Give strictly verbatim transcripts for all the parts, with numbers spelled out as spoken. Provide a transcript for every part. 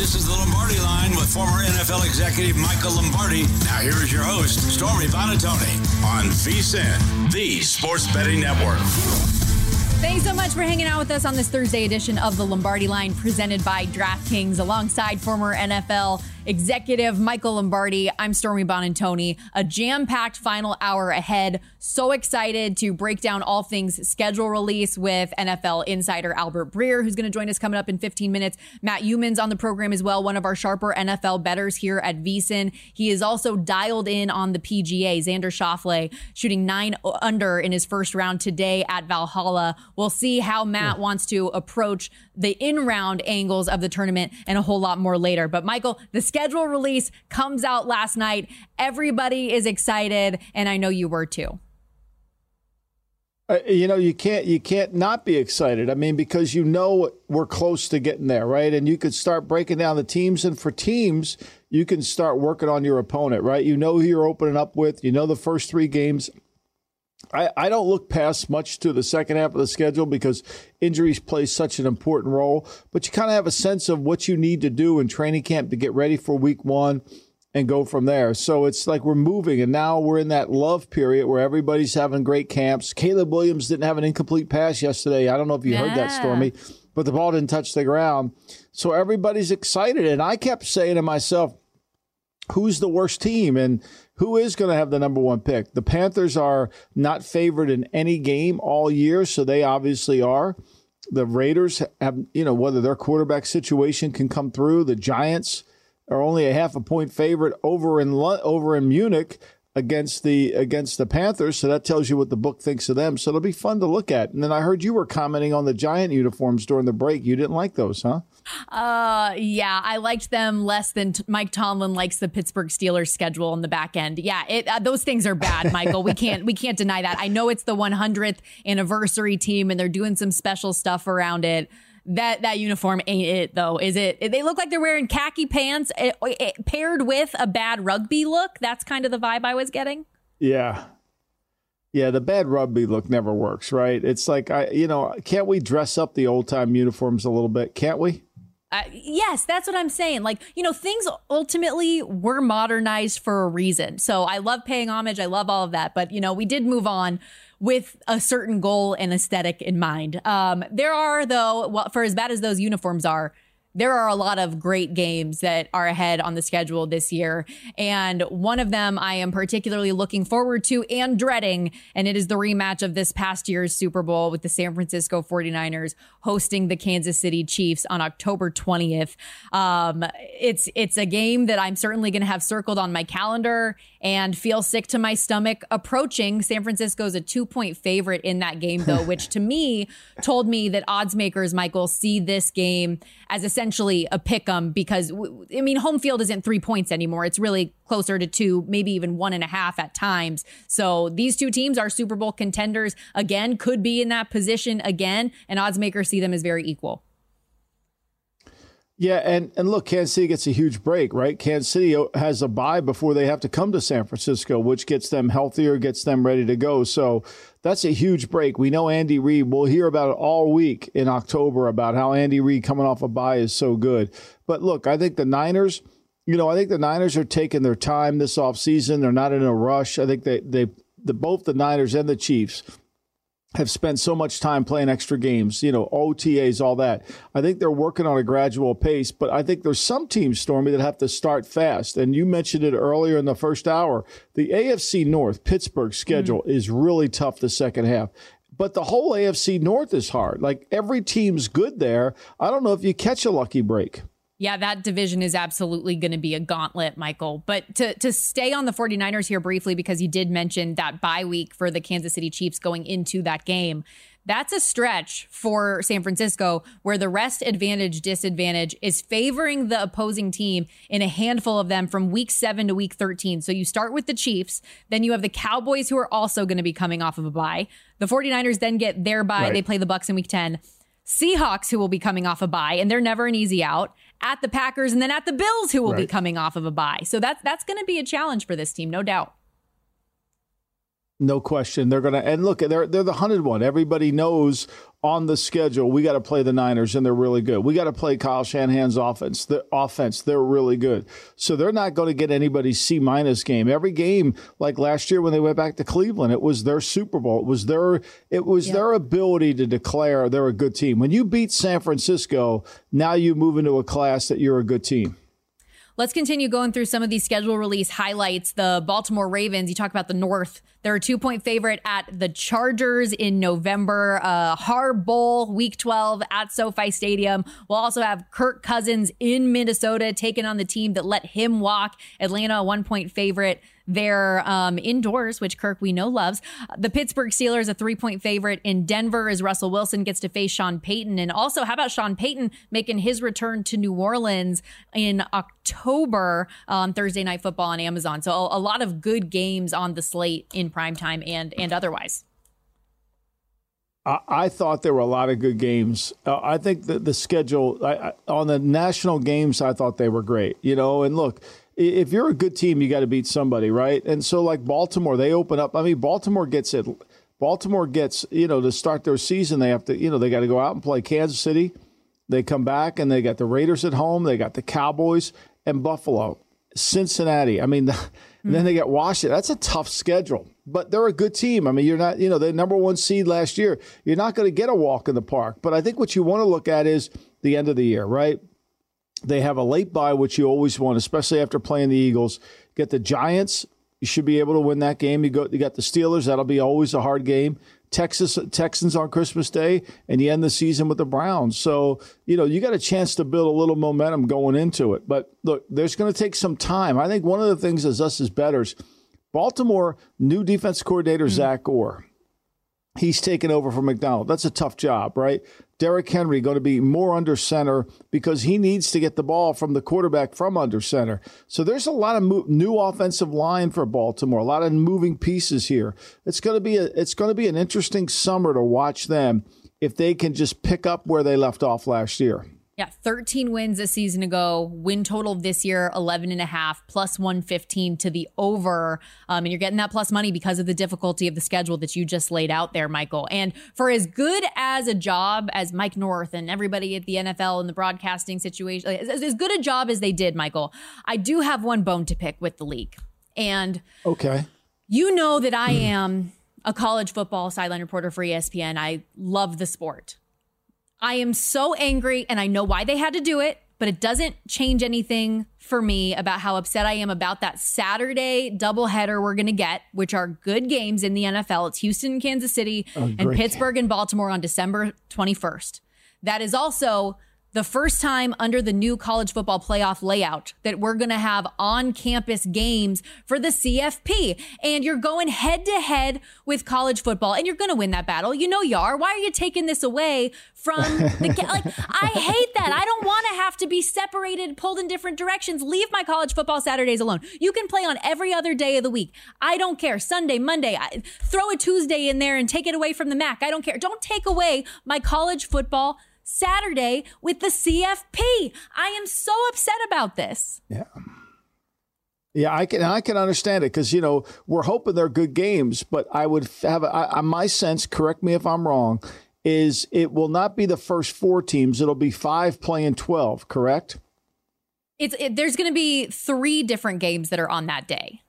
This is the Lombardi Line with former N F L executive Michael Lombardi. Now here is your host, Stormy Buonantony, on VSiN, the Sports Betting Network. Thanks so much for hanging out with us on this Thursday edition of the Lombardi Line presented by DraftKings alongside former N F L executive Michael Lombardi. I'm Stormy Buonantony. A jam-packed final hour ahead. So excited to break down all things schedule release with N F L insider Albert Breer, who's going to join us coming up in fifteen minutes. Matt Youmans on the program as well, one of our sharper N F L bettors here at VSiN. He is also dialed in on the P G A. Xander Schauffele shooting nine under in his first round today at Valhalla. We'll see how Matt yeah. wants to approach the in-round angles of the tournament and a whole lot more later. But Michael, the schedule release comes out last night. Everybody is excited, and I know you were too. Uh, you know, you can't you can't not be excited. I mean, because you know we're close to getting there, right? And you could start breaking down the teams, and for teams, you can start working on your opponent, right? You know who you're opening up with. You know the first three games. I, I don't look past much to the second half of the schedule because injuries play such an important role. But you kind of have a sense of what you need to do in training camp to get ready for week one and go from there. So it's like we're moving, and now we're in that love period where everybody's having great camps. Caleb Williams didn't have an incomplete pass yesterday. I don't know if you yeah. heard that, Stormy, but the ball didn't touch the ground. So everybody's excited. And I kept saying to myself, who's the worst team? And who is going to have the number one pick? The Panthers are not favored in any game all year, so they obviously are. The Raiders have, you know, whether their quarterback situation can come through. The Giants are only a half a point favorite over in over in Munich against the against the Panthers, so that tells you what the book thinks of them. So it'll be fun to look at. And then I heard you were commenting on the Giant uniforms during the break. You didn't like those, huh? Uh, yeah, I liked them less than t- Mike Tomlin likes the Pittsburgh Steelers schedule on the back end. Yeah, it, uh, those things are bad, Michael. We can't we can't deny that. I know it's the one hundredth anniversary team, and they're doing some special stuff around it. That that uniform ain't it, though, is it? They look like they're wearing khaki pants it, it, paired with a bad rugby look. That's kind of the vibe I was getting. Yeah. Yeah, the bad rugby look never works, right? It's like, I, you know, can't we dress up the old-time uniforms a little bit? Can't we? Uh, yes, that's what I'm saying. Like, you know, things ultimately were modernized for a reason. So I love paying homage. I love all of that. But, you know, we did move on with a certain goal and aesthetic in mind. Um, there are, though, well, for as bad as those uniforms are, there are a lot of great games that are ahead on the schedule this year. And one of them I am particularly looking forward to and dreading. And it is the rematch of this past year's Super Bowl with the San Francisco forty-niners hosting the Kansas City Chiefs on October twentieth. Um, it's it's a game that I'm certainly going to have circled on my calendar and feel sick to my stomach approaching. San Francisco's a two-point favorite in that game, though, which to me told me that odds makers, Michael, see this game as essentially a pick 'em because, I mean, home field isn't three points anymore. It's really closer to two, maybe even one and a half at times. So these two teams are Super Bowl contenders again, could be in that position again, and odds makers see them as very equal. Yeah, and, and look, Kansas City gets a huge break, right? Kansas City has a bye before they have to come to San Francisco, which gets them healthier, gets them ready to go. So that's a huge break. We know Andy Reid. We'll hear about it all week in October about how Andy Reid coming off a bye is so good. But look, I think the Niners, you know, I think the Niners are taking their time this offseason. They're not in a rush. I think they, they the, both the Niners and the Chiefs have spent so much time playing extra games, you know, O T As, all that. I think they're working on a gradual pace, but I think there's some teams, Stormy, that have to start fast. And you mentioned it earlier in the first hour. The A F C North, Pittsburgh schedule mm. is really tough the second half. But the whole A F C North is hard. Like, every team's good there. I don't know if you catch a lucky break. Yeah, that division is absolutely going to be a gauntlet, Michael. But to to stay on the forty-niners here briefly, because you did mention that bye week for the Kansas City Chiefs going into that game, that's a stretch for San Francisco where the rest advantage disadvantage is favoring the opposing team in a handful of them from week seven to week thirteen. So you start with the Chiefs, then you have the Cowboys who are also going to be coming off of a bye. The forty-niners then get their bye. Right. They play the Bucs in week ten. Seahawks who will be coming off a bye, and they're never an easy out. At the Packers, and then at the Bills, who will right. be coming off of a bye. So that's that's going to be a challenge for this team, no doubt. No question. They're going to, and look, they're they're the hunted one. Everybody knows on the schedule, we got to play the Niners, and they're really good. We got to play Kyle Shanahan's offense. The offense, they're really good. So they're not going to get anybody's C minus game. Every game, like last year when they went back to Cleveland, it was their Super Bowl. It was their it was yeah. their ability to declare they're a good team. When you beat San Francisco, now you move into a class that you're a good team. Let's continue going through some of these schedule release highlights. The Baltimore Ravens, you talk about the North. They're a two-point favorite at the Chargers in November. Uh, Har Bowl, Week twelve at SoFi Stadium. We'll also have Kirk Cousins in Minnesota taking on the team that let him walk. Atlanta, a one-point favorite. They're um, indoors, which Kirk we know loves. The Pittsburgh Steelers, a three-point favorite in Denver as Russell Wilson gets to face Sean Payton. And also, how about Sean Payton making his return to New Orleans in October on um, Thursday Night Football on Amazon. So a, a lot of good games on the slate in primetime and, and otherwise. I, I thought there were a lot of good games. Uh, I think that the schedule I, I, on the national games, I thought they were great. You know, and look, if you're a good team, you got to beat somebody, right? And so like Baltimore, they open up. I mean, Baltimore gets it. Baltimore gets, you know, to start their season, they have to, you know, they got to go out and play Kansas City. They come back and they got the Raiders at home. They got the Cowboys and Buffalo, Cincinnati. I mean, the, mm-hmm. then they get Washington. That's a tough schedule, but they're a good team. I mean, you're not, you know, the number one seed last year. You're not going to get a walk in the park. But I think what you want to look at is the end of the year, right? They have a late bye, which you always want, especially after playing the Eagles. Get the Giants. You should be able to win that game. You go. You got the Steelers. That'll be always a hard game. Texas Texans on Christmas Day, and you end the season with the Browns. So, you know, you got a chance to build a little momentum going into it. But look, there's going to take some time. I think one of the things as us as bettors, Baltimore, new defense coordinator, mm-hmm. Zach Orr. He's taken over from McDonald. That's a tough job, right? Derrick Henry going to be more under center because he needs to get the ball from the quarterback from under center. So there's a lot of mo- new offensive line for Baltimore, a lot of moving pieces here. It's going to be a, it's going to be an interesting summer to watch them if they can just pick up where they left off last year. Yeah, thirteen wins a season ago. Win total this year, eleven and a half, plus one fifteen to the over. Um, and you're getting that plus money because of the difficulty of the schedule that you just laid out there, Michael. And for as good as a job as Mike North and everybody at the N F L and the broadcasting situation, as, as good a job as they did, Michael, I do have one bone to pick with the league. And okay, you know that I am a college football sideline reporter for E S P N. I love the sport. I am so angry, and I know why they had to do it, but it doesn't change anything for me about how upset I am about that Saturday doubleheader we're going to get, which are good games in the N F L. It's Houston and Kansas City oh, and Pittsburgh and Baltimore on December twenty-first. That is also the first time under the new college football playoff layout that we're going to have on-campus games for the C F P. And you're going head-to-head with college football, and you're going to win that battle. You know you are. Why are you taking this away from the... like, I hate that. I don't want to have to be separated, pulled in different directions. Leave my college football Saturdays alone. You can play on every other day of the week. I don't care. Sunday, Monday, I, throw a Tuesday in there and take it away from the M A C. I don't care. Don't take away my college football Saturday with the C F P. I am so upset about this. Yeah. Yeah, I can I can understand it because, you know, we're hoping they're good games, but I would have I, my sense, correct me if I'm wrong, is it will not be the first four teams. It'll be five playing twelve, correct? It's it, there's going to be three different games that are on that day.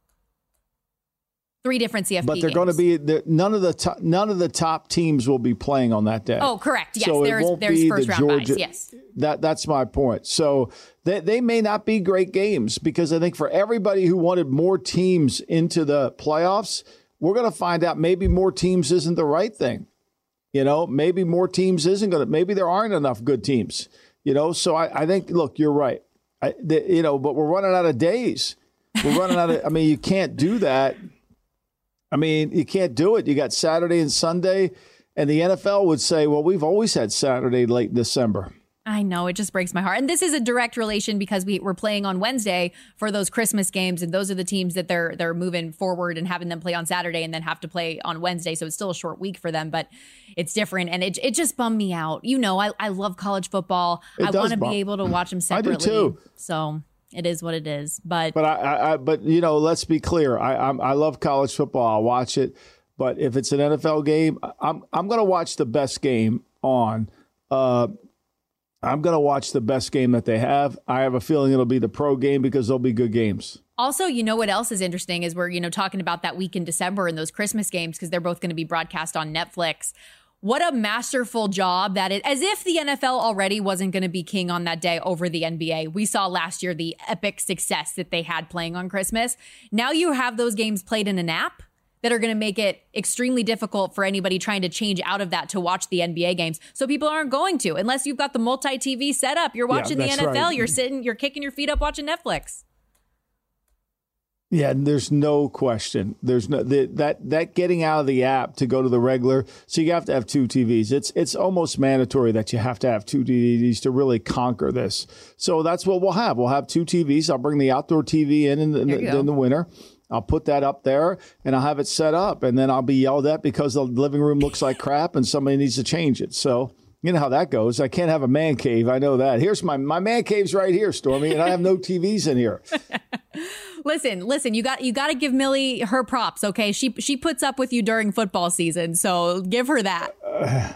Three different C F P but they're games. going to be none of the top, none of the top teams will be playing on that day. Oh, correct. Yes, so there's there's first the round Georgia, buys. Yes, that that's my point. So they they may not be great games because I think for everybody who wanted more teams into the playoffs, we're going to find out maybe more teams isn't the right thing. You know, maybe more teams isn't going to. Maybe there aren't enough good teams. You know, so I, I think look, you're right. I, the, you know, but we're running out of days. We're running out of. I mean, you can't do that. I mean, you can't do it. You got Saturday and Sunday, and the N F L would say, well, we've always had Saturday late in December. I know. It just breaks my heart. And this is a direct relation because we were playing on Wednesday for those Christmas games, and those are the teams that they're they're moving forward and having them play on Saturday and then have to play on Wednesday. So it's still a short week for them, but it's different. And it it just bummed me out. You know, I, I love college football. It I want to be able to watch them separately. I do too. So... It is what it is. But but I, I, I but you know, let's be clear. I I'm, I love college football. I'll watch it. But if it's an N F L game, I'm I'm going to watch the best game on. Uh, I'm going to watch the best game that they have. I have a feeling it'll be the pro game because there'll be good games. Also, you know what else is interesting is we're, you know, talking about that week in December and those Christmas games because they're both going to be broadcast on Netflix. What a masterful job that is. As if the N F L already wasn't going to be king on that day over the N B A. We saw last year the epic success that they had playing on Christmas. Now you have those games played in an app that are going to make it extremely difficult for anybody trying to change out of that to watch the N B A games. So people aren't going to, unless you've got the multi-T V set up. You're watching yeah, the N F L, right. You're sitting, you're kicking your feet up watching Netflix. Yeah, there's no question. There's no the, that that getting out of the app to go to the regular. So you have to have two T Vs. It's it's almost mandatory that you have to have two T Vs to really conquer this. So that's what we'll have. We'll have two T Vs. I'll bring the outdoor T V in in, in, the, in the winter. I'll put that up there and I'll have it set up, and then I'll be yelled at because the living room looks like crap and somebody needs to change it. So you know how that goes. I can't have a man cave. I know that. Here's my my man cave's right here, Stormy, and I have no T Vs in here. Listen, listen, you got you got to give Millie her props, okay? She she puts up with you during football season, so give her that. Uh,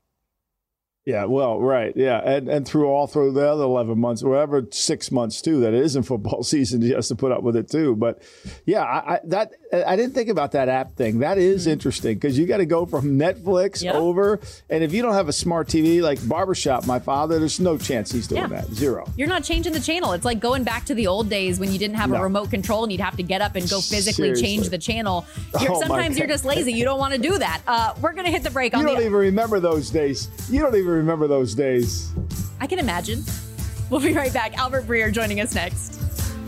yeah, well, right, yeah, and and through all through the other eleven months, or whatever, six months too, that it isn't football season, she has to put up with it too. But yeah, I, I that I didn't think about that app thing. That is mm-hmm. interesting because you got to go from Netflix yep. over, and if you don't have a smart T V like Barbershop, my father, there's no chance he's doing yeah. that. Zero. You're not changing the channel. It's like going back to the old days when you didn't have no. a remote control and you'd have to get up and go physically Seriously. change the channel. You're, oh sometimes you're just lazy. You don't want to do that. Uh, we're gonna hit the break. You on don't the- even remember those days. You don't even remember those days. I can imagine. We'll be right back. Albert Breer joining us next.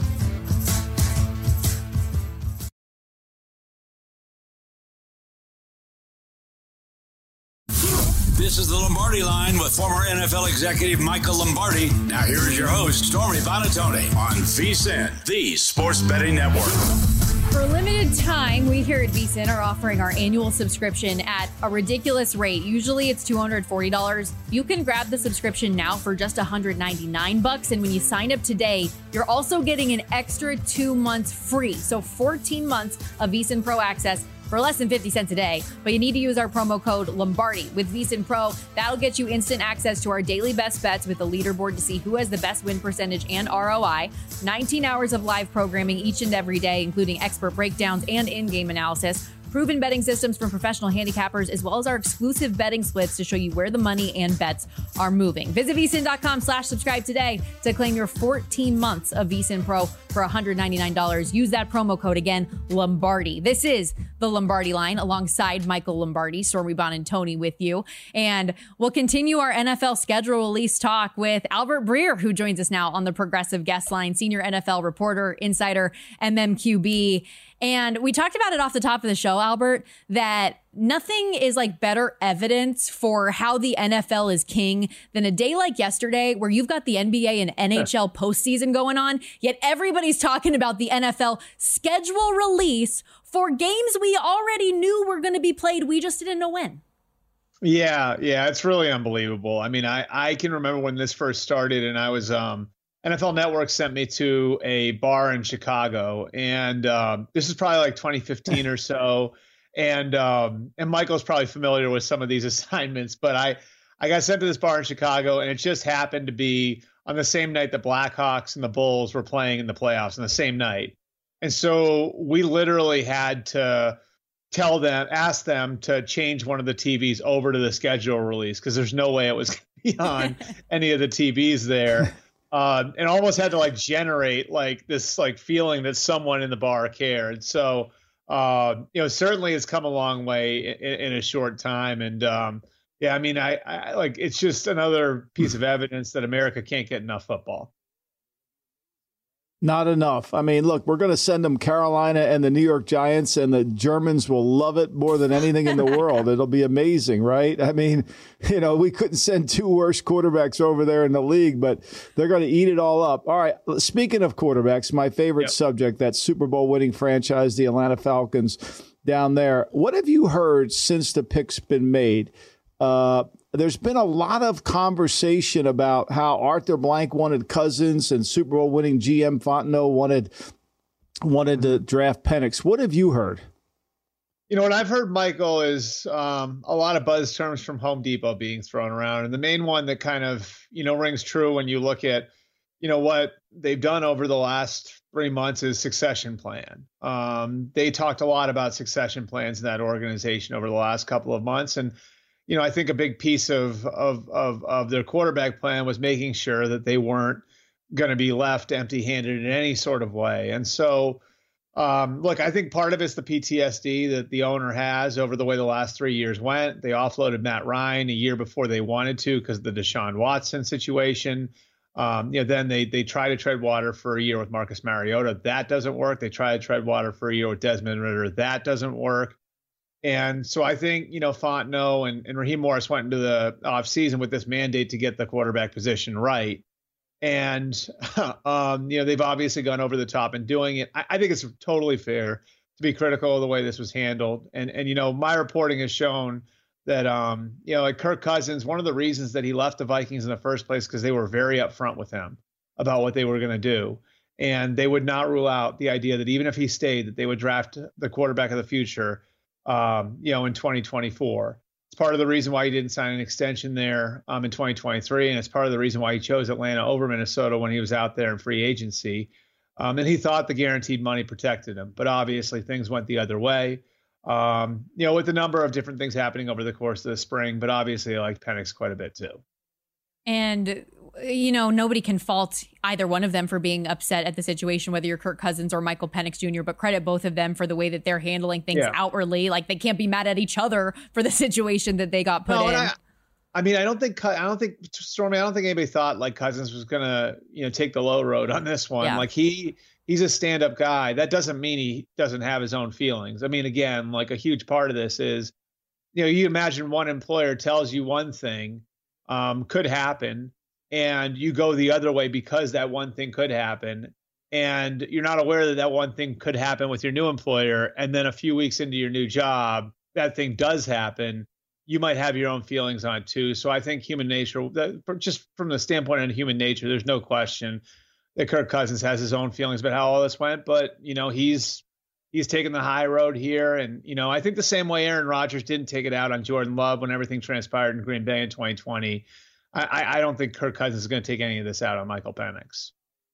This is the Lombardi Line with former N F L executive Michael Lombardi. Now here is your host, Stormy Buonantony, on VSiN, the Sports Betting Network. For a limited time, we here at VSiN are offering our annual subscription at a ridiculous rate. Usually it's two hundred forty dollars. You can grab the subscription now for just one hundred ninety-nine bucks. And when you sign up today, you're also getting an extra two months free. So fourteen months of VSiN Pro access for less than fifty cents a day. But you need to use our promo code Lombardi with VSiN Pro. That'll get you instant access to our daily best bets with a leaderboard to see who has the best win percentage and R O I. nineteen hours of live programming each and every day, including expert breakdowns and in-game analysis. Proven betting systems from professional handicappers, as well as our exclusive betting splits to show you where the money and bets are moving. Visit VSiN.com slash subscribe today to claim your fourteen months of VSiN Pro for one hundred ninety-nine dollars. Use that promo code again, Lombardi. This is the Lombardi Line alongside Michael Lombardi, Stormy Buonantony with you. And we'll continue our N F L schedule release talk with Albert Breer, who joins us now on the Progressive Guest Line, senior N F L reporter, insider, M M Q B. And we talked about it off the top of the show, Albert, that nothing is like better evidence for how the N F L is king than a day like yesterday where you've got the N B A and N H L postseason going on, yet everybody's talking about the N F L schedule release for games we already knew were going to be played. We just didn't know when. Yeah, yeah, it's really unbelievable. I mean, I, I can remember when this first started and I was um, – N F L Network sent me to a bar in Chicago, and um, this is probably like twenty fifteen or so. And um, and Michael's probably familiar with some of these assignments, but I, I got sent to this bar in Chicago, and it just happened to be on the same night the Blackhawks and the Bulls were playing in the playoffs on the same night. And so we literally had to tell them, ask them to change one of the T Vs over to the schedule release because there's no way it was going to be on any of the T Vs there. Uh, and almost had to like generate like this like feeling that someone in the bar cared. So, uh, you know, certainly it's come a long way in, in a short time. And um, yeah, I mean, I, I like it's just another piece of evidence that America can't get enough football. Not enough. I mean, look, we're going to send them Carolina and the New York Giants, and the Germans will love it more than anything in the world. It'll be amazing, right? I mean, you know, we couldn't send two worst quarterbacks over there in the league, but they're going to eat it all up. All right, speaking of quarterbacks, my favorite yep. subject, that Super Bowl winning franchise, the Atlanta Falcons down there. What have you heard since the pick's been made? Uh, there's been a lot of conversation about how Arthur Blank wanted Cousins and Super Bowl winning G M Fontenot wanted wanted to draft Penix. What have you heard? You know, what I've heard, Michael, is um, a lot of buzz terms from Home Depot being thrown around. And the main one that kind of, you know, rings true when you look at, you know, what they've done over the last three months is succession plan. Um, they talked a lot about succession plans in that organization over the last couple of months. And, you know, I think a big piece of of of, of their quarterback plan was making sure that they weren't going to be left empty-handed in any sort of way. And so, Um, look, I think part of it's the P T S D that the owner has over the way the last three years went. They offloaded Matt Ryan a year before they wanted to because of the Deshaun Watson situation. Um, you know, then they they try to tread water for a year with Marcus Mariota. That doesn't work. They try to tread water for a year with Desmond Ridder. That doesn't work. And so I think, you know, Fontenot and, and Raheem Morris went into the offseason with this mandate to get the quarterback position right. And, um, you know, they've obviously gone over the top in doing it. I, I think it's totally fair to be critical of the way this was handled. And, and you know, my reporting has shown that, um, you know, like Kirk Cousins, one of the reasons that he left the Vikings in the first place, because they were very upfront with him about what they were going to do. And they would not rule out the idea that even if he stayed, that they would draft the quarterback of the future, um, you know, in twenty twenty-four. It's part of the reason why he didn't sign an extension there um, in twenty twenty-three, and it's part of the reason why he chose Atlanta over Minnesota when he was out there in free agency. Um, and he thought the guaranteed money protected him, but obviously things went the other way. Um, you know, with a number of different things happening over the course of the spring, but obviously I liked Penix quite a bit too. And, you know, nobody can fault either one of them for being upset at the situation, whether you're Kirk Cousins or Michael Penix Junior, but credit both of them for the way that they're handling things yeah. outwardly. Like, they can't be mad at each other for the situation that they got put no, in. I, I mean, I don't think, I don't think, Stormy, I don't think anybody thought like Cousins was going to, you know, take the low road on this one. Yeah. Like he, he's a stand-up guy. That doesn't mean he doesn't have his own feelings. I mean, again, like a huge part of this is, you know, you imagine one employer tells you one thing um, could happen, and you go the other way because that one thing could happen, and you're not aware that that one thing could happen with your new employer, and then a few weeks into your new job, that thing does happen. You might have your own feelings on it too. So I think human nature, just from the standpoint of human nature, there's no question that Kirk Cousins has his own feelings about how all this went, but you know, he's he's taken the high road here. And, you know, I think the same way Aaron Rodgers didn't take it out on Jordan Love when everything transpired in Green Bay in twenty twenty. I, I don't think Kirk Cousins is going to take any of this out on Michael Penix.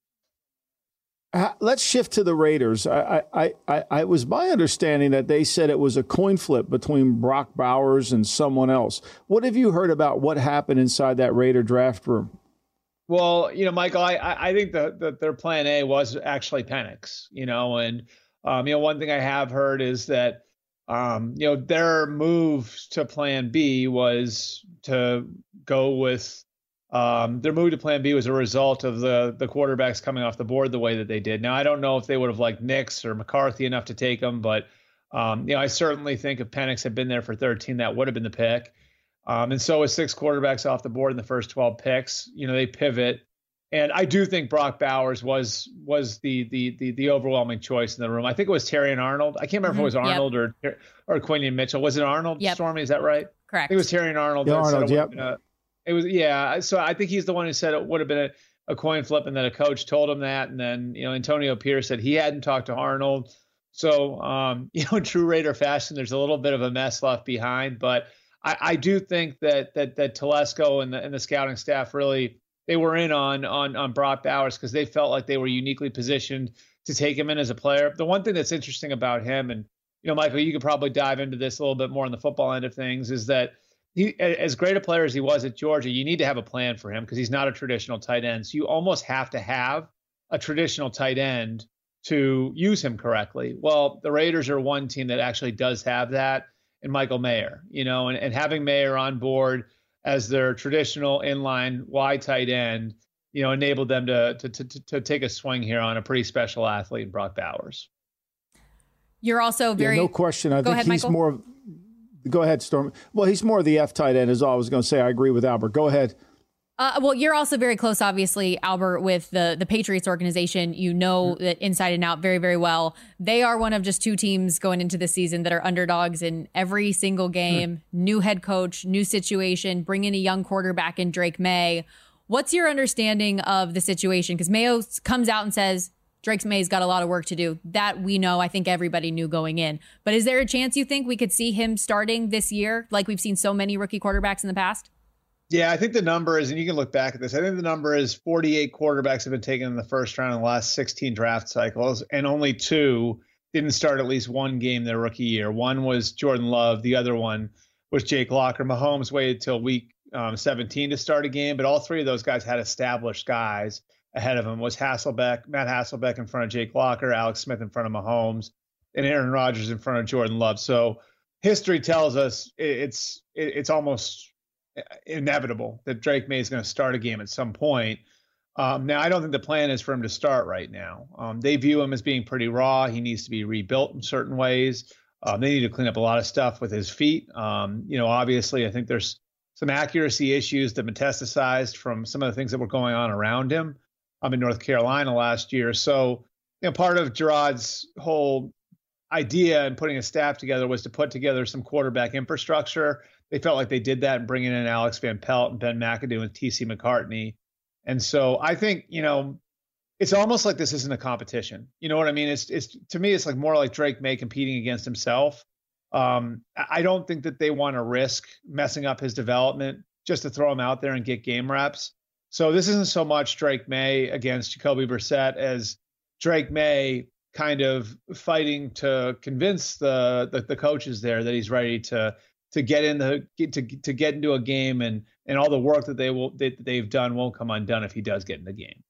Uh, let's shift to the Raiders. I, I, I, I, it was my understanding that they said it was a coin flip between Brock Bowers and someone else. What have you heard about what happened inside that Raider draft room? Well, you know, Michael, I, I think that the, their plan A was actually Penix, you know, and, um, you know, one thing I have heard is that, um, you know, their move to plan B was to go with, um, their move to plan B was a result of the the quarterbacks coming off the board the way that they did. Now, I don't know if they would have liked Nix or McCarthy enough to take them, but, um, you know, I certainly think if Penix had been there for thirteen, that would have been the pick. Um, and so with six quarterbacks off the board in the first twelve picks, you know, they pivot. And I do think Brock Bowers was was the the the the overwhelming choice in the room. I think it was Terry and Arnold. I can't remember mm-hmm. if it was Arnold yep. or or Quinion Mitchell. Was it Arnold? Yep. Stormy, is that right? Correct. I think it was Terry and Arnold. Yeah, Arnold, it yep. A, it was yeah. So I think he's the one who said it would have been a, a coin flip, and then a coach told him that, and then you know Antonio Pierce said he hadn't talked to Arnold. So um, you know, in true Raider fashion, there's a little bit of a mess left behind, but I, I do think that that that Telesco and the and the scouting staff really. They were in on on on Brock Bowers because they felt like they were uniquely positioned to take him in as a player. The one thing that's interesting about him, and you know, Michael, you could probably dive into this a little bit more on the football end of things, is that he, as great a player as he was at Georgia, you need to have a plan for him because he's not a traditional tight end. So you almost have to have a traditional tight end to use him correctly. Well, the Raiders are one team that actually does have that, and Michael Mayer, you know, and, and having Mayer on board as their traditional inline wide tight end, you know, enabled them to, to to to take a swing here on a pretty special athlete in Brock Bowers. You're also very yeah, no question. I go think ahead, he's Michael. more. Go ahead, Storm. Well, he's more of the F tight end, is all I was going to say. I agree with Albert. Go ahead. Uh, well, you're also very close, obviously, Albert, with the, the Patriots organization. You know that inside and out very, very well. They are one of just two teams going into the season that are underdogs in every single game. Hmm. New head coach, new situation, bring in a young quarterback in Drake May. What's your understanding of the situation? Because Mayo comes out and says, Drake May's got a lot of work to do. That we know. I think everybody knew going in. But is there a chance you think we could see him starting this year like we've seen so many rookie quarterbacks in the past? Yeah, I think the number is, and you can look back at this, I think the number is forty-eight quarterbacks have been taken in the first round in the last sixteen draft cycles, and only two didn't start at least one game their rookie year. One was Jordan Love. The other one was Jake Locker. Mahomes waited till week um, seventeen to start a game, but all three of those guys had established guys ahead of him. Was Hasselbeck, Matt Hasselbeck in front of Jake Locker, Alex Smith in front of Mahomes, and Aaron Rodgers in front of Jordan Love. So history tells us it's it's almost inevitable that Drake May is going to start a game at some point. Um, now, I don't think the plan is for him to start right now. Um, they view him as being pretty raw. He needs to be rebuilt in certain ways. Um, they need to clean up a lot of stuff with his feet. Um, you know, obviously, I think there's some accuracy issues that metastasized from some of the things that were going on around him um, in North Carolina last year. So, you know, part of Gerard's whole idea in putting a staff together was to put together some quarterback infrastructure. They felt like they did that in bringing in Alex Van Pelt and Ben McAdoo and T C McCartney. And so I think, you know, it's almost like this isn't a competition. You know what I mean? It's, it's to me, it's like more like Drake May competing against himself. Um, I don't think that they want to risk messing up his development just to throw him out there and get game reps. So this isn't so much Drake May against Jacoby Brissett as Drake May kind of fighting to convince the, the, the coaches there that he's ready to to get in the to to get into a game, and and all the work that they will that they've done won't come undone if he does get in the game.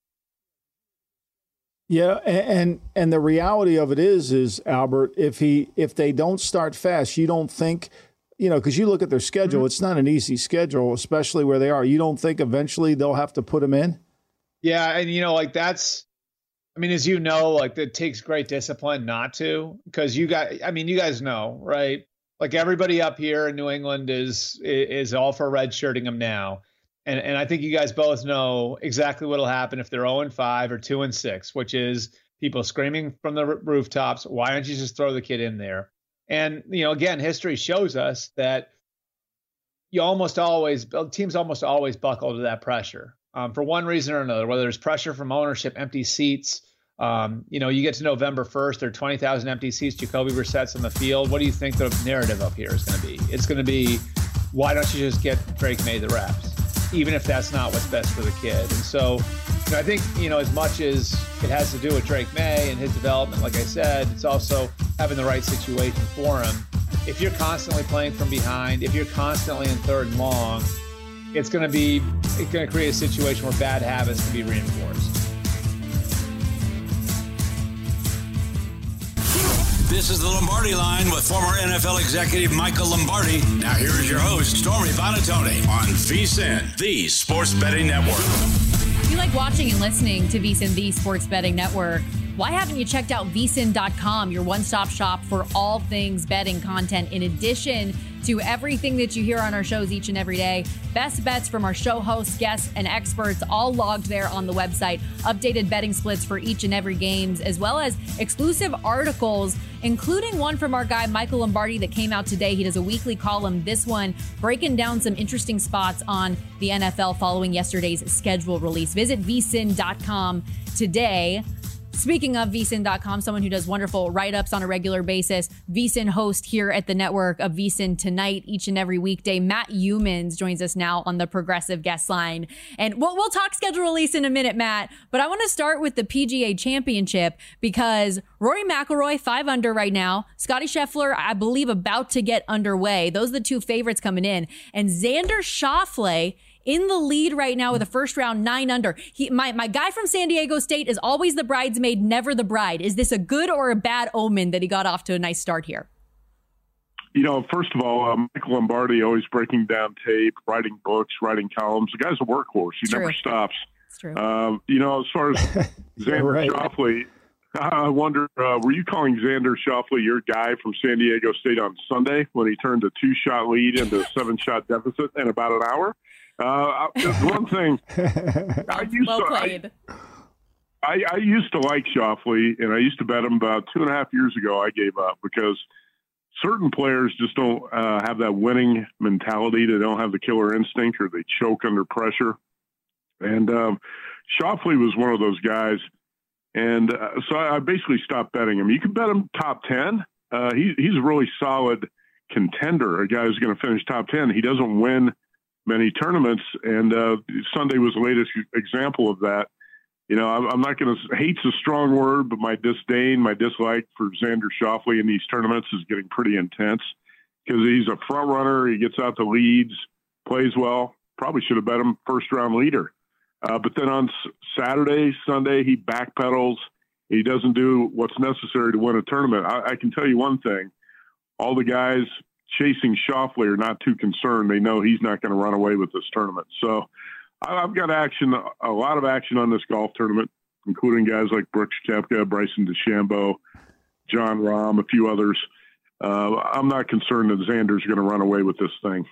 Yeah, and and the reality of it is is Albert, if he if they don't start fast, you don't think, you know, because you look at their schedule, mm-hmm. It's not an easy schedule, especially where they are. You don't think eventually they'll have to put him in? Yeah, and you know, like that's, I mean, as you know, like it takes great discipline not to, because you got, I mean, you guys know, right? Like everybody up here in New England is is all for redshirting him now. And and I think you guys both know exactly what will happen if they're oh and five or two and six, which is people screaming from the rooftops, why don't you just throw the kid in there? And, you know, again, history shows us that you almost always, teams almost always buckle to that pressure um, for one reason or another, whether there's pressure from ownership, empty seats. Um, you know, you get to November first, there are twenty thousand empty seats, Jacoby Brissett's on the field. What do you think the narrative up here is going to be? It's going to be, why don't you just get Drake May the reps, even if that's not what's best for the kid? And so, you know, I think, you know, as much as it has to do with Drake May and his development, like I said, it's also having the right situation for him. If you're constantly playing from behind, if you're constantly in third and long, it's going to be, it's going to create a situation where bad habits can be reinforced. This is the Lombardi Line with former N F L executive Michael Lombardi. Now here is your host, Stormy Buonantony on VSiN, the Sports Betting Network. If you like watching and listening to VSiN, the Sports Betting Network, why haven't you checked out V S I N dot com, your one-stop shop for all things betting content, in addition to everything that you hear on our shows each and every day? Best bets from our show hosts, guests, and experts, all logged there on the website. Updated betting splits for each and every games, as well as exclusive articles, including one from our guy Michael Lombardi that came out today. He does a weekly column, this one breaking down some interesting spots on the N F L following yesterday's schedule release. Visit V S I N dot com today. Speaking of V S I N dot com, someone who does wonderful write-ups on a regular basis, V S I N host here at the network of V S I N Tonight each and every weekday, Matt Youmans joins us now on the Progressive Guest Line. And we'll, we'll talk schedule release in a minute, Matt, but I want to start with the P G A Championship because Rory McIlroy, five under right now. Scottie Scheffler, I believe, about to get underway. Those are the two favorites coming in. And Xander Schauffele in the lead right now with a first round nine under. He, my, my guy from San Diego State is always the bridesmaid, never the bride. Is this a good or a bad omen that he got off to a nice start here? You know, first of all, um, Michael Lombardi always breaking down tape, writing books, writing columns. The guy's a workhorse. He it's never true. stops. It's true. Um, you know, as far as Xander right. Schauffele, I wonder, uh, were you calling Xander Schauffele your guy from San Diego State on Sunday when he turned a two-shot lead into a seven-shot deficit in about an hour? Uh, one thing, I used well to, played. I, I, I used to like Schauffele, and I used to bet him about two and a half years ago. I gave up because certain players just don't uh, have that winning mentality. They don't have the killer instinct, or they choke under pressure. And um, Schauffele was one of those guys. And uh, so I basically stopped betting him. You can bet him top ten. Uh, he, he's a really solid contender, a guy who's going to finish top ten. He doesn't win many tournaments, and uh, Sunday was the latest example of that. You know, I'm, I'm not going to – hate's a strong word, but my disdain, my dislike for Xander Schauffele in these tournaments is getting pretty intense because he's a front runner. He gets out the leads, plays well. Probably should have bet him first-round leader. Uh, but then on Saturday, Sunday, he backpedals. He doesn't do what's necessary to win a tournament. I, I can tell you one thing. All the guys chasing Schauffele are not too concerned. They know he's not going to run away with this tournament. So I, I've got action, a lot of action on this golf tournament, including guys like Brooks Koepka, Bryson DeChambeau, Jon Rahm, a few others. Uh, I'm not concerned that Xander's going to run away with this thing.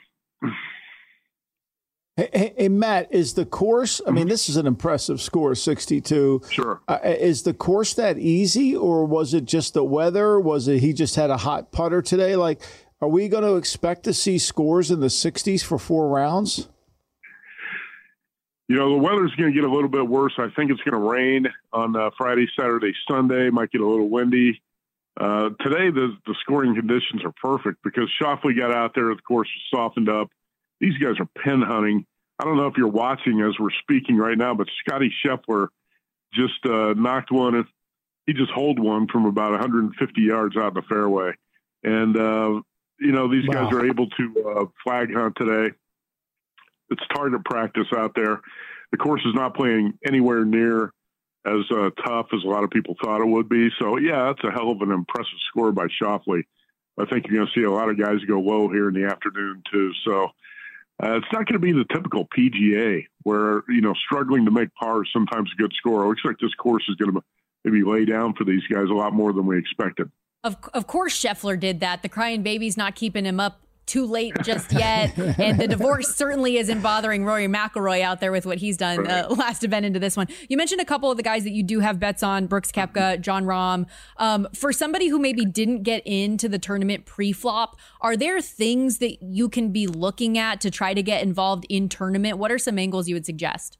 Hey, hey, hey, Matt, is the course, I mean, this is an impressive score, sixty-two. Sure. Uh, is the course that easy, or was it just the weather? Was it he just had a hot putter today? Like, are we going to expect to see scores in the sixties for four rounds? You know, the weather's going to get a little bit worse. I think it's going to rain on uh, Friday, Saturday, Sunday. Might get a little windy. Uh, today, the, the scoring conditions are perfect because Schauffele got out there. The course was softened up. These guys are pin hunting. I don't know if you're watching as we're speaking right now, but Scotty Scheffler just uh, knocked one. He just holed one from about one hundred fifty yards out in the fairway. And, uh, you know, these wow. guys are able to uh, flag hunt today. It's target practice out there. The course is not playing anywhere near as uh, tough as a lot of people thought it would be. So, yeah, that's a hell of an impressive score by Schauffele. I think you're going to see a lot of guys go low here in the afternoon, too. So, Uh, it's not going to be the typical P G A where, you know, struggling to make par is sometimes a good score. It looks like this course is going to maybe lay down for these guys a lot more than we expected. Of, of course, Scheffler did that. The crying baby's not keeping him up too late just yet. And the divorce certainly isn't bothering Rory McIlroy out there with what he's done right. uh, last event into this one. You mentioned a couple of the guys that you do have bets on, Brooks Koepka, Jon Rahm. Um, for somebody who maybe didn't get into the tournament pre-flop, are there things that you can be looking at to try to get involved in tournament? What are some angles you would suggest?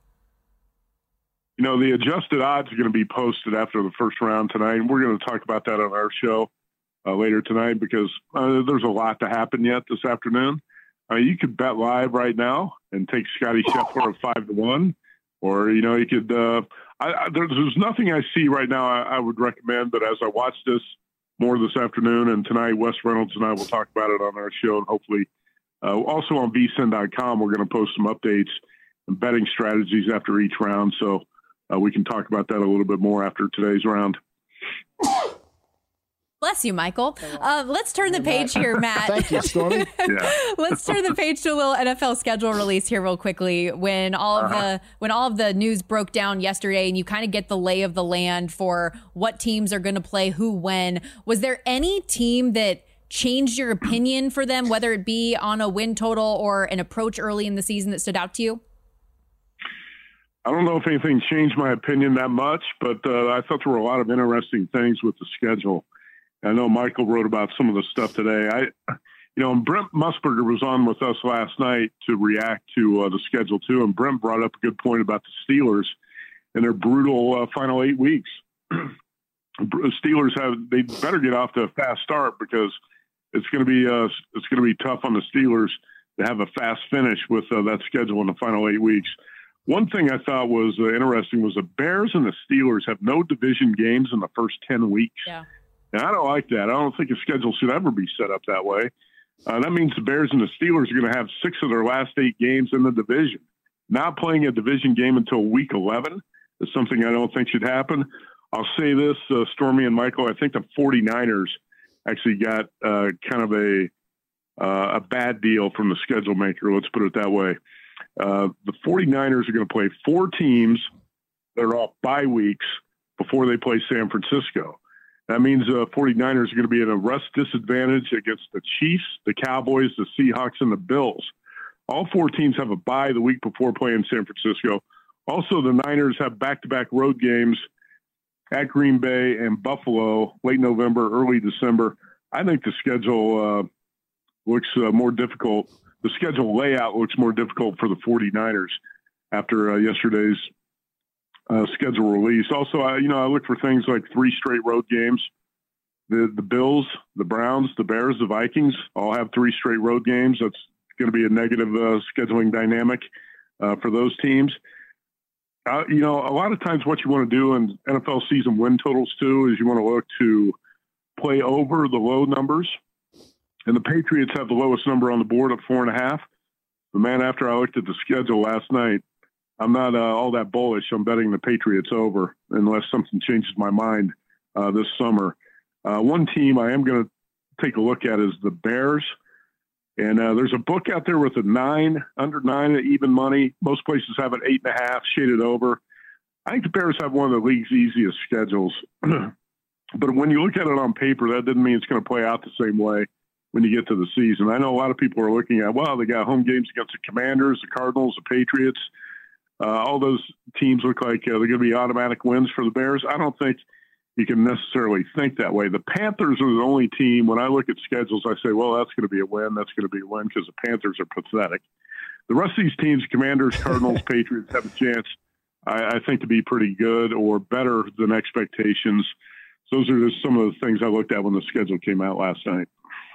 You know, the adjusted odds are going to be posted after the first round tonight. And we're going to talk about that on our show Uh, later tonight because uh, there's a lot to happen yet this afternoon. Uh, you could bet live right now and take Scotty Scheffler at five to one, or you know you could. Uh, I, I, there's, there's nothing I see right now I, I would recommend, but as I watch this more this afternoon and tonight, Wes Reynolds and I will talk about it on our show, and hopefully uh, also on V S I N dot com we're going to post some updates and betting strategies after each round, so uh, we can talk about that a little bit more after today's round. Bless you, Michael. Uh, let's turn the page here, Matt. Thank you, Stormy. Yeah. Let's turn the page to a little N F L schedule release here real quickly. When all of uh-huh. the when all of the news broke down yesterday and you kind of get the lay of the land for what teams are going to play who when, was there any team that changed your opinion for them, whether it be on a win total or an approach early in the season that stood out to you? I don't know if anything changed my opinion that much, but uh, I thought there were a lot of interesting things with the schedule. I know Michael wrote about some of the stuff today. I, you know, and Brent Musburger was on with us last night to react to uh, the schedule too. And Brent brought up a good point about the Steelers and their brutal uh, final eight weeks. The Steelers have, they better get off to a fast start because it's going to be, uh, it's going to be tough on the Steelers to have a fast finish with uh, that schedule in the final eight weeks. One thing I thought was uh, interesting was the Bears and the Steelers have no division games in the first ten weeks. Yeah. And I don't like that. I don't think a schedule should ever be set up that way. Uh, that means the Bears and the Steelers are going to have six of their last eight games in the division. Not playing a division game until week eleven is something I don't think should happen. I'll say this, uh, Stormy and Michael, I think the 49ers actually got uh, kind of a uh, a bad deal from the schedule maker. Let's put it that way. Uh, the 49ers are going to play four teams that are off bye weeks before they play San Francisco. That means the uh, 49ers are going to be at a rest disadvantage against the Chiefs, the Cowboys, the Seahawks, and the Bills. All four teams have a bye the week before playing San Francisco. Also, the Niners have back-to-back road games at Green Bay and Buffalo late November, early December. I think the schedule uh, looks uh, more difficult. The schedule layout looks more difficult for the 49ers after uh, yesterday's uh, schedule release. Also, I, you know, I look for things like three straight road games. The the Bills, the Browns, the Bears, the Vikings all have three straight road games. That's going to be a negative uh, scheduling dynamic uh, for those teams. Uh, you know, a lot of times what you want to do in N F L season win totals too is you want to look to play over the low numbers. And the Patriots have the lowest number on the board at four and a half. But man, after I looked at the schedule last night, I'm not uh, all that bullish on betting the Patriots over unless something changes my mind uh, this summer. Uh, one team I am going to take a look at is the Bears. And uh, there's a book out there with a nine, under nine at even money. Most places have an eight and a half shaded over. I think the Bears have one of the league's easiest schedules. But when you look at it on paper, that doesn't mean it's going to play out the same way when you get to the season. I know a lot of people are looking at, well, they got home games against the Commanders, the Cardinals, the Patriots. Uh, all those teams look like uh, they're going to be automatic wins for the Bears. I don't think you can necessarily think that way. The Panthers are the only team, when I look at schedules, I say, well, that's going to be a win. That's going to be a win because the Panthers are pathetic. The rest of these teams, Commanders, Cardinals, Patriots, have a chance, I, I think, to be pretty good or better than expectations. So those are just some of the things I looked at when the schedule came out last night.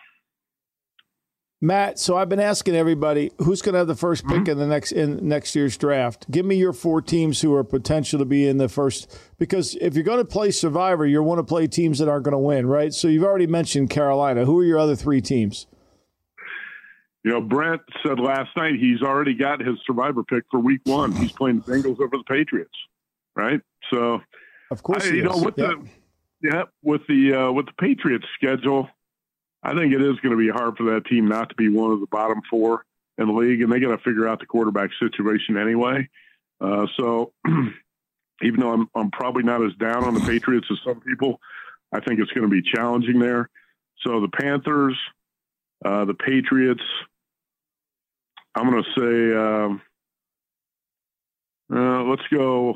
Matt, so I've been asking everybody who's going to have the first pick mm-hmm. in the next in next year's draft. Give me your four teams who are potential to be in the first, because if you're going to play Survivor, you want to play teams that aren't going to win, right? So you've already mentioned Carolina. Who are your other three teams? You know, Brent said last night he's already got his Survivor pick for week one. He's playing the Bengals over the Patriots, right? So, of course, I, you know, with yep. the yeah, with the uh, with the Patriots schedule, I think it is going to be hard for that team not to be one of the bottom four in the league, and they got to figure out the quarterback situation anyway. Uh, so even though I'm, I'm probably not as down on the Patriots as some people, I think it's going to be challenging there. So the Panthers, uh, the Patriots, I'm going to say, um, uh, let's go.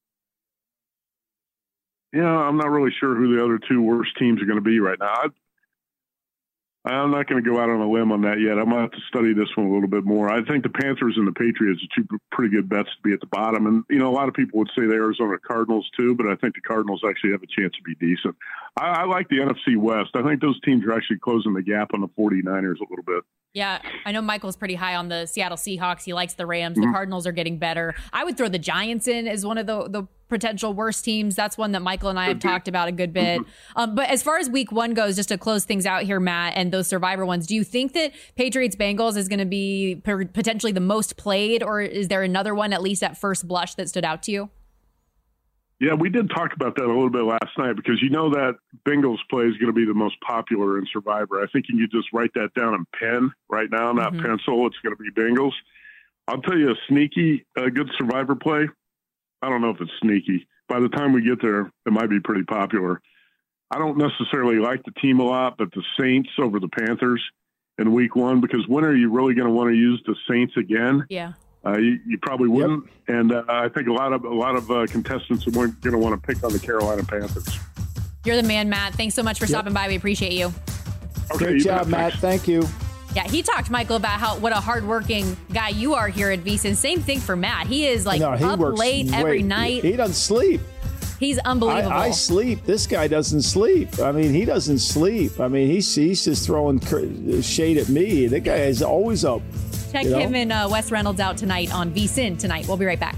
Yeah, I'm not really sure who the other two worst teams are going to be right now. I, I'm not going to go out on a limb on that yet. I'm going to have to study this one a little bit more. I think the Panthers and the Patriots are two pretty good bets to be at the bottom. And, you know, a lot of people would say the Arizona Cardinals too, but I think the Cardinals actually have a chance to be decent. I, I like the N F C West. I think those teams are actually closing the gap on the 49ers a little bit. Yeah, I know Michael's pretty high on the Seattle Seahawks. He likes the Rams. The mm-hmm. Cardinals are getting better. I would throw the Giants in as one of the, the potential worst teams. That's one that Michael and I have talked about a good bit. Mm-hmm. Um, but as far as week one goes, just to close things out here, Matt, and those Survivor ones, do you think that Patriots-Bengals is going to be per- potentially the most played, or is there another one, at least at first blush, that stood out to you? Yeah, we did talk about that a little bit last night because you know that Bengals play is going to be the most popular in Survivor. I think you could just write that down in pen right now, not mm-hmm. pencil. It's going to be Bengals. I'll tell you a sneaky, uh, good Survivor play. I don't know if it's sneaky. By the time we get there, it might be pretty popular. I don't necessarily like the team a lot, but the Saints over the Panthers in week one, because when are you really going to want to use the Saints again? Yeah. Uh, you, you probably wouldn't, yep. and uh, I think a lot of a lot of uh, contestants are going to want to pick on the Carolina Panthers. You're the man, Matt. Thanks so much for yep. stopping by. We appreciate you. Okay, Great job, Matt. Thank you. Yeah, he talked, Michael, about how what a hardworking guy you are here at VSiN. Same thing for Matt. He is like no, he up late wait, every night. He doesn't sleep. He's unbelievable. I, I sleep. This guy doesn't sleep. I mean, he doesn't sleep. I mean, he's, he's just throwing shade at me. That guy is always up. Check you know? him and uh, Wes Reynolds out tonight on VSiN tonight. We'll be right back.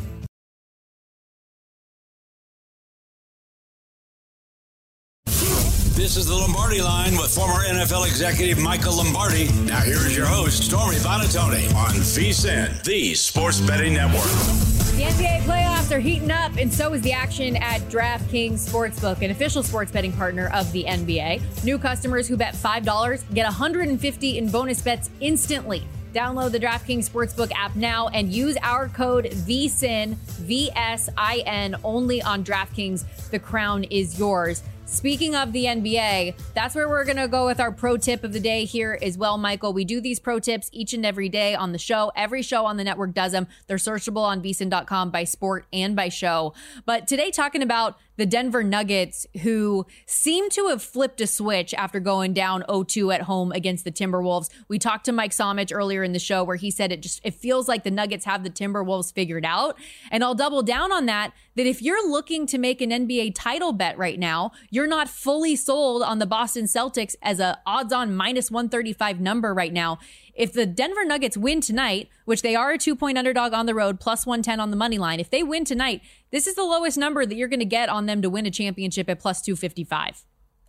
This is the Lombardi Line with former N F L executive Michael Lombardi. Now here is your host, Stormy Buonantony, on VSiN, the Sports Betting Network. The N B A playoffs are heating up, and so is the action at DraftKings Sportsbook, an official sports betting partner of the N B A. New customers who bet five dollars get one hundred fifty dollars in bonus bets instantly. Download the DraftKings Sportsbook app now and use our code V S I N, V S I N, only on DraftKings. The crown is yours. Speaking of the N B A, that's where we're going to go with our pro tip of the day here as well, Michael. We do these pro tips each and every day on the show. Every show on the network does them. They're searchable on V S I N dot com by sport and by show. But today, talking about the Denver Nuggets, who seem to have flipped a switch after going down oh two at home against the Timberwolves. We talked to Mike Somich earlier in the show where he said it just it feels like the Nuggets have the Timberwolves figured out. And I'll double down on that, that if you're looking to make an N B A title bet right now, you're not fully sold on the Boston Celtics as a odds-on minus one thirty-five number right now. If the Denver Nuggets win tonight, which they are a two-point underdog on the road, plus one ten on the money line, if they win tonight, this is the lowest number that you're going to get on them to win a championship at plus two fifty-five.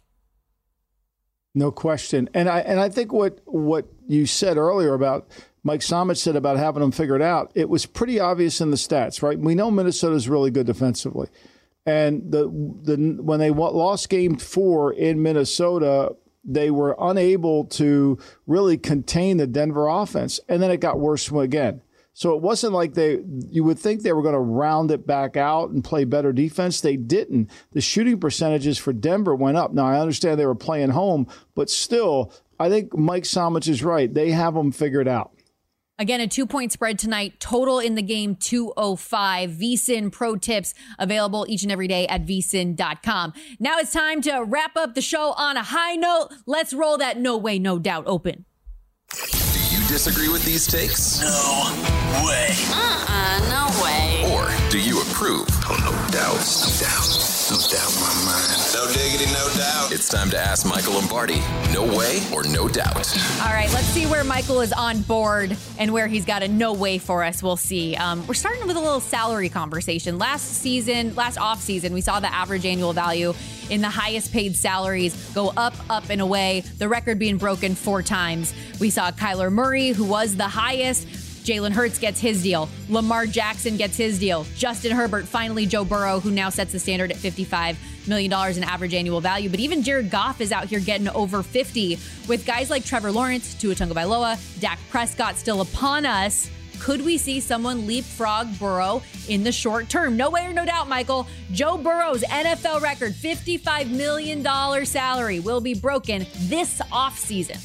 No question. And I and I think what what you said earlier about Mike Somich said about having them figured out, it was pretty obvious in the stats, right? We know Minnesota's really good defensively. And the the when they lost game four in Minnesota, they were unable to really contain the Denver offense. And then it got worse again. So it wasn't like they, you would think they were going to round it back out and play better defense. They didn't. The shooting percentages for Denver went up. Now, I understand they were playing home, but still, I think Mike Somich is right. They have them figured out. Again, a two-point spread tonight. Total in the game, two oh five. V S I N pro tips available each and every day at V S I N dot com. Now it's time to wrap up the show on a high note. Let's roll that no way, no doubt open. Do you disagree with these takes? No way. Uh-uh, no way. Or do you approve? Oh, no doubt. No doubt. No doubt in my mind. No diggity, no doubt. It's time to ask Michael Lombardi. No way or no doubt. All right, let's see where Michael is on board and where he's got a no way for us. We'll see. Um, we're starting with a little salary conversation. Last season, last off season, we saw the average annual value in the highest paid salaries go up, up, and away. The record being broken four times. We saw Kyler Murray, who was the highest. Jalen Hurts gets his deal. Lamar Jackson gets his deal. Justin Herbert, finally Joe Burrow, who now sets the standard at fifty-five million dollars in average annual value. But even Jared Goff is out here getting over fifty with guys like Trevor Lawrence, Tua Tagovailoa, Dak Prescott still upon us. Could we see someone leapfrog Burrow in the short term? No way or no doubt, Michael. Joe Burrow's N F L record, fifty-five million dollars salary, will be broken this offseason.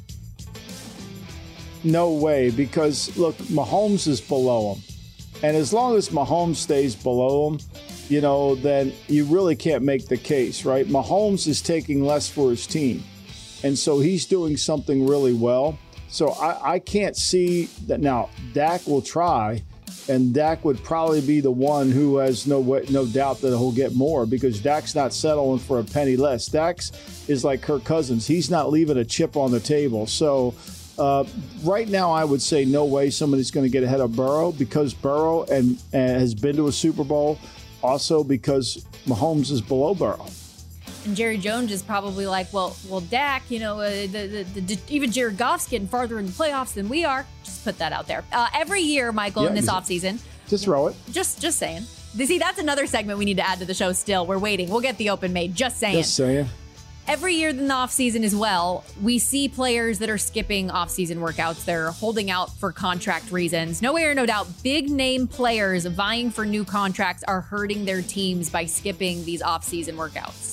No way, because, look, Mahomes is below him. And as long as Mahomes stays below him, you know, then you really can't make the case, right? Mahomes is taking less for his team. And so he's doing something really well. So I, I can't see that. Now, Dak will try, and Dak would probably be the one who has no way, no doubt that he'll get more, because Dak's not settling for a penny less. Dak's is like Kirk Cousins. He's not leaving a chip on the table. So uh, right now I would say no way somebody's going to get ahead of Burrow, because Burrow and, and has been to a Super Bowl, also because Mahomes is below Burrow. And Jerry Jones is probably like, well, well, Dak, you know, uh, the, the, the, even Jared Goff's getting farther in the playoffs than we are. Just put that out there. Uh, every year, Michael, yeah, in this just, offseason. Just throw it. Just just saying. See, that's another segment we need to add to the show still. We're waiting. We'll get the open made. Just saying. Just saying. Every year in the offseason as well, we see players that are skipping offseason workouts. They're holding out for contract reasons. No way or no doubt, big name players vying for new contracts are hurting their teams by skipping these offseason workouts.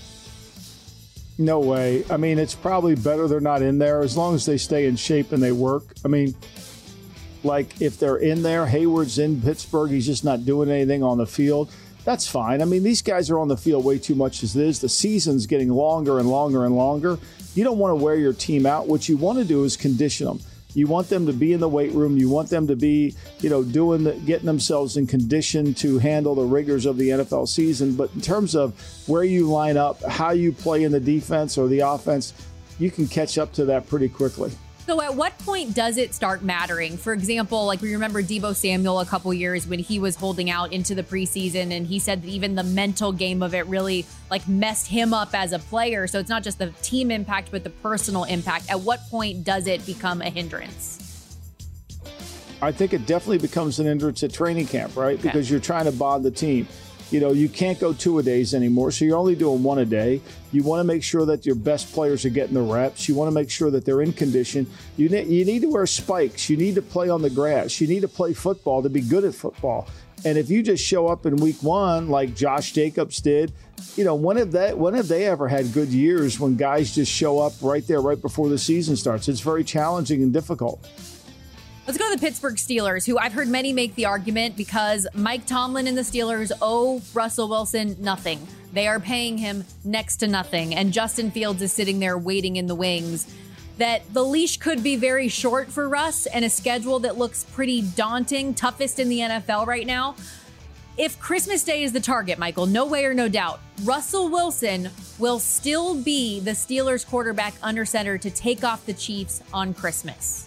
No way. I mean, it's probably better they're not in there as long as they stay in shape and they work. I mean, like if they're in there, Hayward's in Pittsburgh, he's just not doing anything on the field. That's fine. I mean, these guys are on the field way too much as it is. The season's getting longer and longer and longer. You don't want to wear your team out. What you want to do is condition them. You want them to be in the weight room. You want them to be, you know, doing the, getting themselves in condition to handle the rigors of the N F L season. But in terms of where you line up, how you play in the defense or the offense, you can catch up to that pretty quickly. So at what point does it start mattering? For example, like we remember Deebo Samuel a couple years when he was holding out into the preseason, and he said that even the mental game of it really like messed him up as a player. So it's not just the team impact, but the personal impact. At what point does it become a hindrance? I think it definitely becomes an hindrance at training camp, right? Okay. Because you're trying to bond the team. You know, you can't go two-a-days anymore, so you're only doing one a day. You want to make sure that your best players are getting the reps. You want to make sure that they're in condition. You need, you need to wear spikes. You need to play on the grass. You need to play football to be good at football. And if you just show up in week one like Josh Jacobs did, you know, when have they, when have they ever had good years when guys just show up right there right before the season starts? It's very challenging and difficult. Let's go to the Pittsburgh Steelers, who I've heard many make the argument because Mike Tomlin and the Steelers owe Russell Wilson nothing. They are paying him next to nothing, and Justin Fields is sitting there waiting in the wings. That the leash could be very short for Russ and a schedule that looks pretty daunting, toughest in the N F L right now. If Christmas Day is the target, Michael, no way or no doubt, Russell Wilson will still be the Steelers quarterback under center to take off the Chiefs on Christmas.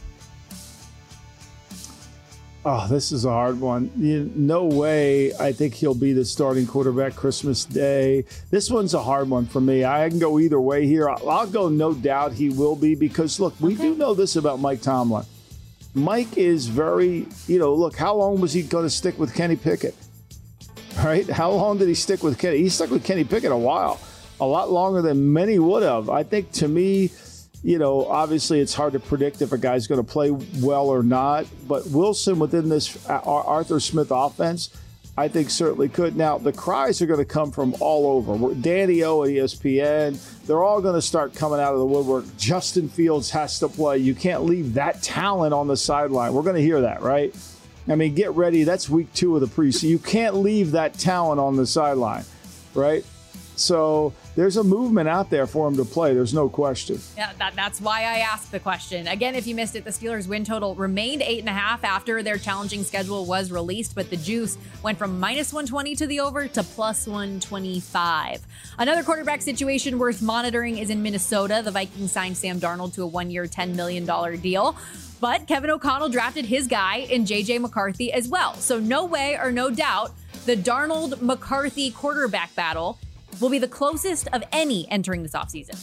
Oh, this is a hard one. You, no way I think he'll be the starting quarterback Christmas Day. This one's a hard one for me. I can go either way here. I'll, I'll go no doubt he will be because, look, we okay. do know this about Mike Tomlin. Mike is very, you know, look, how long was he going to stick with Kenny Pickett? Right? How long did he stick with Kenny? He stuck with Kenny Pickett a while, a lot longer than many would have. I think to me, you know, obviously it's hard to predict if a guy's going to play well or not, but Wilson within this Arthur Smith offense, I think certainly could. Now, the cries are going to come from all over. Danny O at E S P N, they're all going to start coming out of the woodwork. Justin Fields has to play. You can't leave that talent on the sideline. We're going to hear that, right? I mean, get ready. That's week two of the preseason. You can't leave that talent on the sideline, right? So there's a movement out there for him to play. There's no question. Yeah, that, that's why I asked the question. Again, if you missed it, the Steelers' win total remained eight and a half after their challenging schedule was released, but the juice went from minus one twenty to the over to plus one twenty-five. Another quarterback situation worth monitoring is in Minnesota. The Vikings signed Sam Darnold to a one-year, ten million dollars deal. But Kevin O'Connell drafted his guy in J J McCarthy as well. So no way or no doubt, the Darnold-McCarthy quarterback battle will be the closest of any entering this offseason.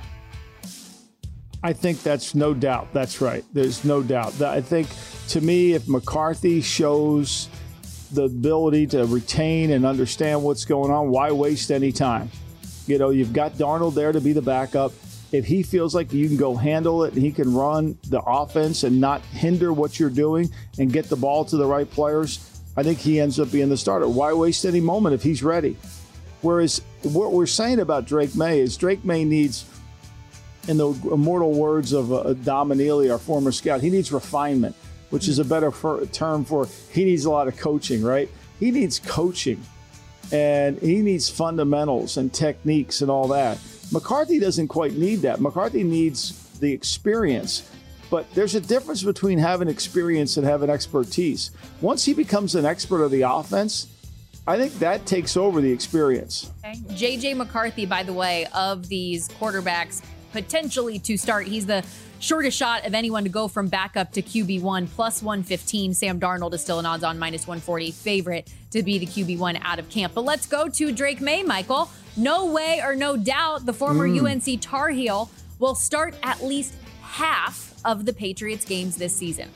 I think that's no doubt. That's right. There's no doubt. I think, to me, if McCarthy shows the ability to retain and understand what's going on, why waste any time? You know, you've got Darnold there to be the backup. If he feels like you can go handle it and he can run the offense and not hinder what you're doing and get the ball to the right players, I think he ends up being the starter. Why waste any moment if he's ready? Whereas what we're saying about Drake May is Drake May needs, in the immortal words of uh, Dom Manili, our former scout, he needs refinement, which is a better for, term for he needs a lot of coaching, right? He needs coaching, and he needs fundamentals and techniques and all that. McCarthy doesn't quite need that. McCarthy needs the experience. But there's a difference between having experience and having expertise. Once he becomes an expert of the offense, I think that takes over the experience. Okay. J J McCarthy, by the way, of these quarterbacks potentially to start, he's the shortest shot of anyone to go from backup to Q B one, plus one fifteen. Sam Darnold is still an odds-on minus one forty favorite to be the Q B one out of camp. But let's go to Drake May, Michael. No way or no doubt the former mm. U N C Tar Heel will start at least half of the Patriots games this season.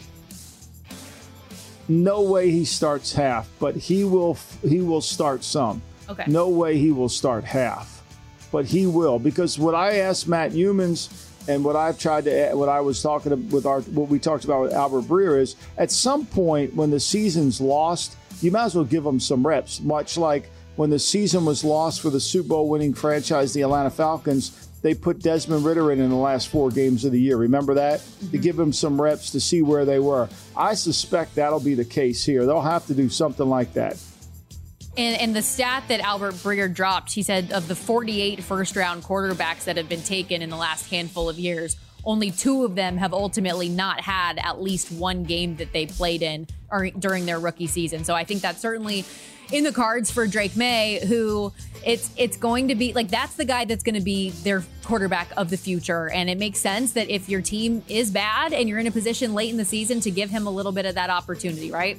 No way he starts half, but he will he will start some. Okay. No way he will start half, but he will, because what I asked Matt Humans and what I've tried to what I was talking with our what we talked about with Albert Breer is at some point when the season's lost, you might as well give them some reps, much like when the season was lost for the Super Bowl winning franchise, the Atlanta Falcons. They put Desmond Ridder in in the last four games of the year. Remember that? Mm-hmm. To give him some reps to see where they were. I suspect that'll be the case here. They'll have to do something like that. And, and the stat that Albert Breer dropped, he said of the forty-eight first-round quarterbacks that have been taken in the last handful of years, only two of them have ultimately not had at least one game that they played in or during their rookie season. So I think that's certainly in the cards for Drake May, who it's it's going to be like that's the guy that's going to be their quarterback of the future. And it makes sense that if your team is bad and you're in a position late in the season to give him a little bit of that opportunity, right?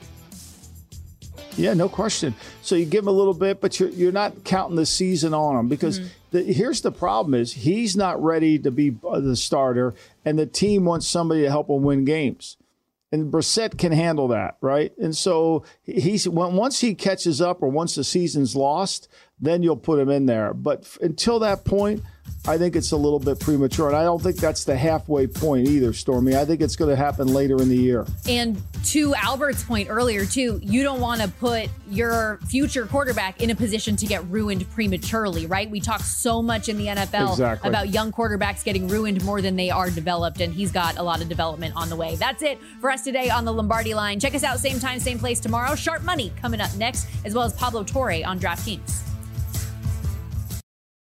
Yeah, no question. So you give him a little bit, but you're you're not counting the season on him because mm-hmm. the, here's the problem is he's not ready to be the starter and the team wants somebody to help him win games. And Brissett can handle that, right? And so he's once he catches up or once the season's lost, then you'll put him in there. But until that point, I think it's a little bit premature. And I don't think that's the halfway point either, Stormy. I think it's going to happen later in the year. And to Albert's point earlier, too, you don't want to put your future quarterback in a position to get ruined prematurely, right? We talk so much in the N F L exactly. about young quarterbacks getting ruined more than they are developed, and he's got a lot of development on the way. That's it for us today on the Lombardi Line. Check us out same time, same place tomorrow. Sharp Money coming up next, as well as Pablo Torre on DraftKings.